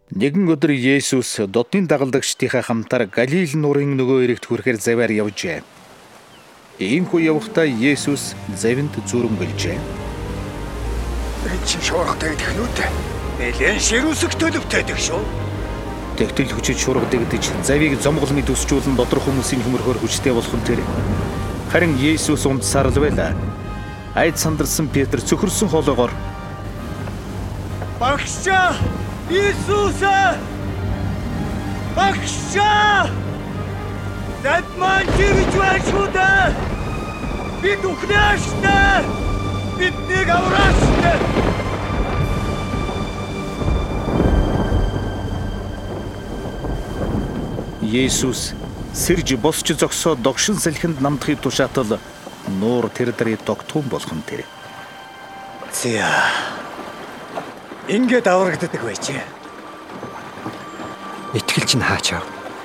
Нэгэн өдөр Есүс додны дагалдагчдийнхаа хамтаар Галил нуурын нөгөө эрэгт хүрэхээр заваар явжээ. Иймхүү явахдаа Есүс завинд зүрэмгэлжээ. Энэ чинь шуургатай технүүд нэлээд ширүүсэг төлөвтэй гэх шүү. Тэгтэл хүчит шуургадаг гэж завийг зомгол мэд өсчүүлэн доторх хүмүүсийн хөмөрхөөр хүчтэй болох нь тэр. Харин Есүс унтсаар л байлаа. Айд сандарсан Петр цөхөрсөн хоолойгоор Багшаа! Иесус! Багшаа! Зад маань живж байна шүү дээ! Бид үхнэ штэ! Биднийг авраач штэ! Есүс сэрж босч зогсоод догшин салхинд намдахыг тушаатал нуур тэр дарыг тогтхон болох нь тэр. Зя. Ингээд аврагддаг байж. Итгэлч нь хаачаа.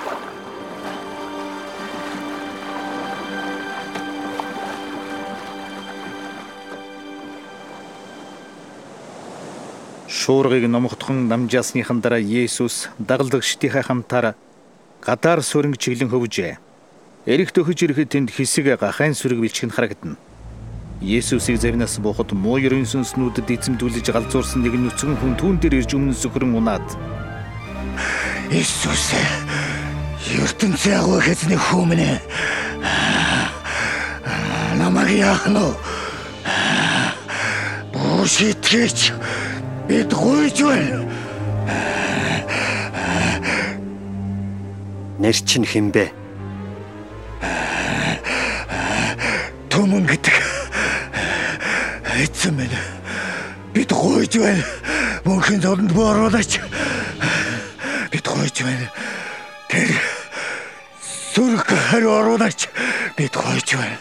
Шуургыг номхотхон намжаасныхан дараа Есүс дагалдагчдийнхаа хамтаар гадаар сүрэнг чиглэн хөвжээ. Эрэгт өхөж ирэхэд тэнд хэсэг гахайн сүрэг бэлчгэн харагдана. Есүсийг завнаас буухад муу ерөн сүнснүүдэд эзэмдүүлж галзуурсан нэгэн нүцгэн хүн түүн дээр ирж өмнө сөхрөн унаад Иесус ертөнцийн агуу хэзний хүмнэ. Намайг яах нь бушитгэж бид гуйж байна. Нэр чинь хинбэ? Түмэн гэдэг эцэн минь бид гуйж байна. Мөнхийн зовлонд бооруулаач. Бид гуйж байна. Тэр сүрэг хариу оруулаач. Бид гуйж байна.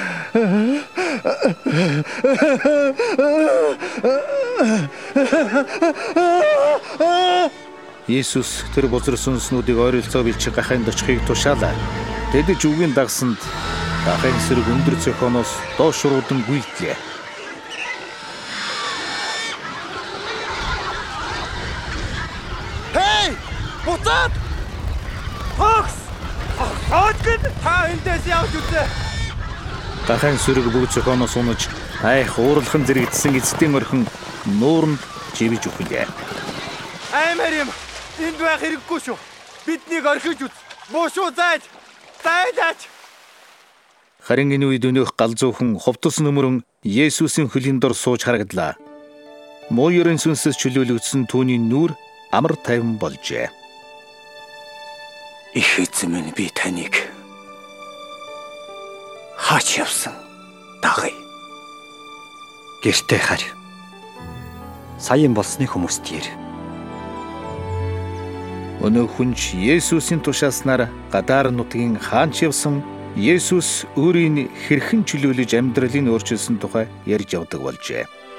Есүс тэр бузар сүнснүүдийг ойролцоо бэлчих гахайнд очихыг тушаалаа. Тэдэж үгийн дагсанд гахайн сүрэг өндөр цохоноос доош руудан гүйтлээ. Хей! Буцаад! Фокс! Хаадаг та эндээс явж үзье. Гахайн сүрэг бүгд цохоноос унаж айх уурлахын зэрэгдсэн эцдийн орхин нууранд живж үхлээ. Аймаар юм. Энд байх хэрэггүй шүү. Биднийг орхиж үз. Муу шүү зайд. Зайдаач. Харин энэ үед өнөөх галзуухан ховтос нөмөрөн Есүсийн хөлийн дор сууж харагдлаа. Муу ерөн сүнсэс чөлөөлөгдсөн түүний нүур амар тайван болжээ. Их эзэн минь би таныг хаач явсан дагъя. Гэртээ харь. Саяын болсны хүмүүст ир. Өнөө хүнч Есүсийн тушааснаар гадаар нутгийн хаанч явсан Есүс өөрийн хэрхэн чөлөөлөж амьдралыг өөрчилсөн тухай ярьж явдаг болжээ.